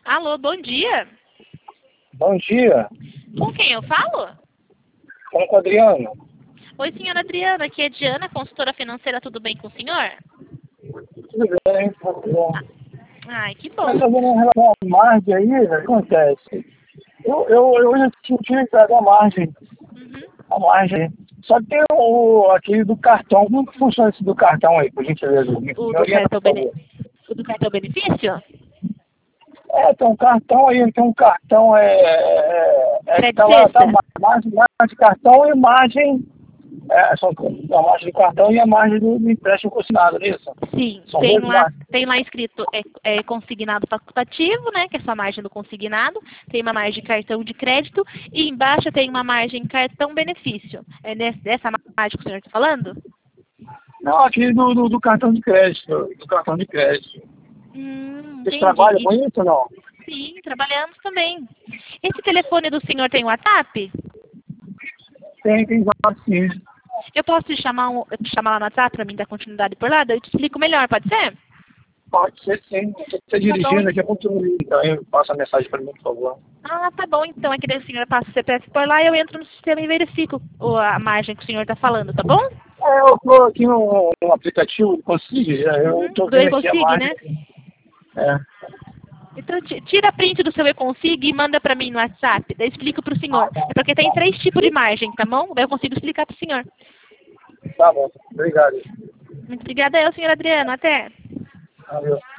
Alô, bom dia. Bom dia. Com quem eu falo? Fala com o Adriano. Oi, senhora Adriana, aqui é Diana, consultora financeira, tudo bem com o senhor? Tudo bem, tudo bom. Ai, que Mas bom. em relação à margem aí, o que acontece? Eu já tinha utilizado Uhum. a margem. Só que tem aquele do cartão. Como que funciona esse do cartão aí, por gentileza? Me O do orienta, cartão, por favor. o do cartão benefício? Tem um cartão aí, tem um cartão, que Crédito tá lá, tá sexta? margem de cartão e margem, são a margem de cartão e a margem do empréstimo consignado, não é isso? Sim, São duas margens. tem lá escrito consignado facultativo, né? Que é a sua margem do consignado. Tem uma margem de cartão de crédito e embaixo tem uma margem cartão benefício. É dessa margem que o senhor está falando? Não, aqui do cartão de crédito, do cartão de crédito. Vocês Entendi. trabalham com isso ou não? Sim, trabalhamos também. Esse telefone do senhor tem WhatsApp? Tem vários sim. Eu posso te chamar, chamar lá no WhatsApp para mim dar continuidade por lá? Daí eu te explico melhor, pode ser? Pode ser sim. Se você Tá bom. dirigindo aqui, então eu passo a mensagem para mim, por favor. Ah, tá bom. Então é que daí o senhor passa o CPF por lá e eu entro no sistema e verifico a margem que o senhor está falando, tá bom? Eu estou aqui no aplicativo do Consigue, eu estou Do vendo aqui a Econsig, margem. né? É. Então tira print do seu Econsig e manda para mim no WhatsApp. Daí eu explico para o senhor. É porque tem 3 tipos de margem, tá bom? Daí eu consigo explicar para o senhor. Tá bom, obrigado. Muito obrigada eu, senhor Adriano. Até. Valeu.